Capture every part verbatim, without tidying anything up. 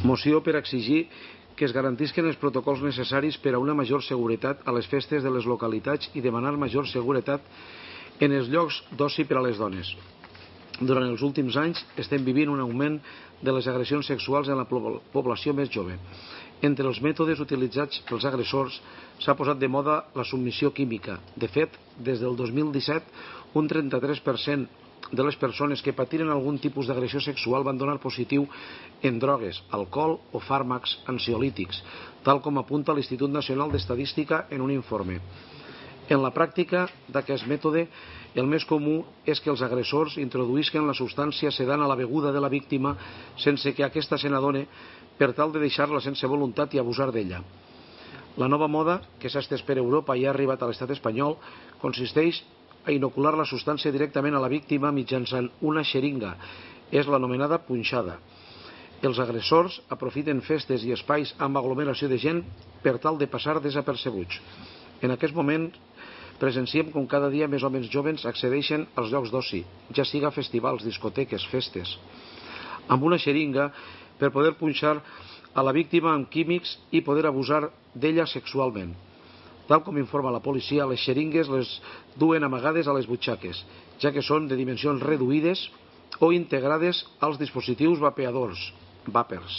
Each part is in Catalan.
Moció per exigir que es garantisquen els protocols necessaris per a una major seguretat a les festes de les localitats i demanar major seguretat en els llocs d'oci per a les dones. Durant els últims anys estem vivint un augment de les agressions sexuals en la població més jove. Entre els mètodes utilitzats pels agressors s'ha posat de moda la submissió química. De fet, des del dos mil disset, un trenta-tres per cent de les persones que patiren algun tipus d'agressió sexual van donar positiu en drogues, alcohol o fàrmacs ansiolítics, tal com apunta l'Institut Nacional d'Estadística en un informe. En la pràctica d'aquest mètode, el més comú és que els agressors introduïsquen la substància sedant a la beguda de la víctima sense que aquesta se n'adone, per tal de deixar-la sense voluntat i abusar d'ella. La nova moda, que s'ha estès per Europa i ha arribat a l'estat espanyol, consisteix a inocular la substància directament a la víctima mitjançant una xeringa. És l'anomenada punxada. Els agressors aprofiten festes i espais amb aglomeració de gent per tal de passar desapercebuts. En aquest moment presenciem com cada dia més homes jovens accedeixen als llocs d'oci, ja siga festivals, discoteques, festes, amb una xeringa per poder punxar a la víctima amb químics i poder abusar d'ella sexualment. Tal com informa la policia, les xeringues les duen amagades a les butxaques, ja que són de dimensions reduïdes o integrades als dispositius vapeadors, vàpers.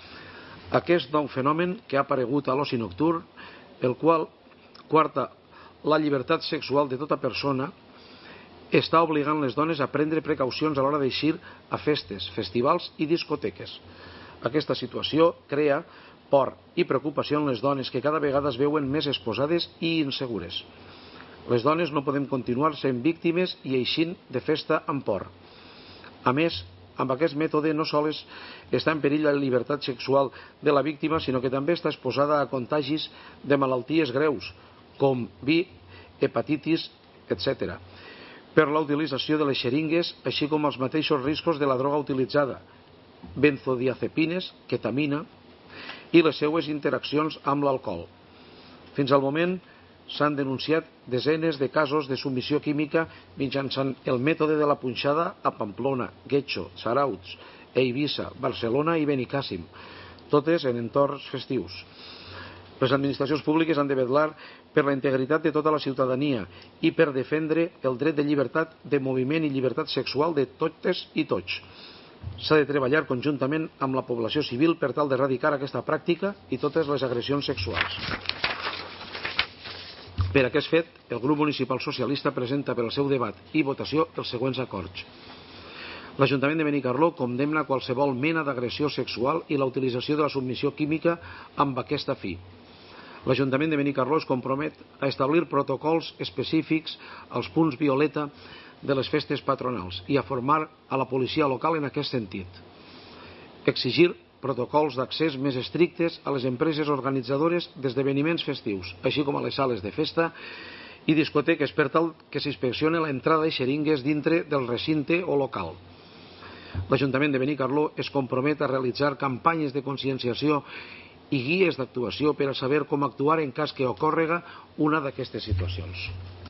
Aquest nou fenomen que ha aparegut a l'oci nocturn, el qual coarta la llibertat sexual de tota persona, està obligant les dones a prendre precaucions a l'hora d'eixir a festes, festivals i discoteques. Aquesta situació crea por i preocupació en les dones, que cada vegada es veuen més exposades i insegures. Les dones no podem continuar sent víctimes i eixint de festa amb por. A més, amb aquest mètode no sols està en perill la llibertat sexual de la víctima, sinó que també està exposada a contagis de malalties greus, com V I H, hepatitis, etcètera, per la utilització de les xeringues, així com els mateixos riscos de la droga utilitzada, benzodiazepines, ketamina, i les seues interaccions amb l'alcohol. Fins al moment s'han denunciat desenes de casos de submissió química mitjançant el mètode de la punxada a Pamplona, Getxo, Zarautz, Eivissa, Barcelona i Benicàssim, totes en entorns festius. Les administracions públiques han de vetllar per la integritat de tota la ciutadania i per defendre el dret de llibertat de moviment i llibertat sexual de totes i tots. S'ha de treballar conjuntament amb la població civil per tal d'erradicar aquesta pràctica i totes les agressions sexuals. Per aquest fet, el grup municipal socialista presenta per al seu debat i votació els següents acords. L'Ajuntament de Benicarló condemna qualsevol mena d'agressió sexual i la utilització de la submissió química amb aquesta fi. L'Ajuntament de Benicarló es compromet a establir protocols específics als punts violeta de les festes patronals i a formar a la policia local en aquest sentit. Exigir protocols d'accés més estrictes a les empreses organitzadores d'esdeveniments festius, així com a les sales de festa i discoteques, per tal que s'inspeccione l'entrada de xeringues dintre del recinte o local. L'Ajuntament de Benicarló es compromet a realitzar campanyes de conscienciació i guies d'actuació per a saber com actuar en cas que ocórrega una d'aquestes situacions.